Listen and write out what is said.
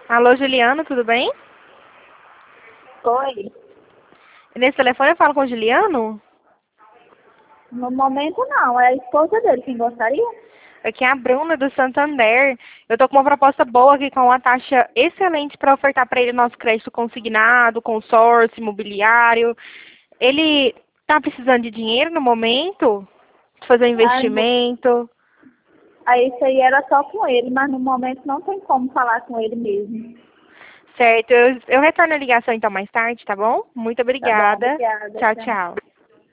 Alô, Juliano, tudo bem? Oi. Nesse telefone eu falo com o Juliano? No momento não, é a esposa dele. Quem gostaria? Aqui é a Bruna do Santander. Eu tô com uma proposta boa aqui com uma taxa excelente para ofertar para ele nosso crédito consignado, consórcio, imobiliário. Ele tá precisando de dinheiro no momento? Fazer um Ah, investimento? isso aí era só com ele, mas no momento não tem como falar com ele mesmo. Certo, eu retorno a ligação então mais tarde, tá bom? Muito Tá bom, obrigada. obrigada. Tchau, Tchau. tchau.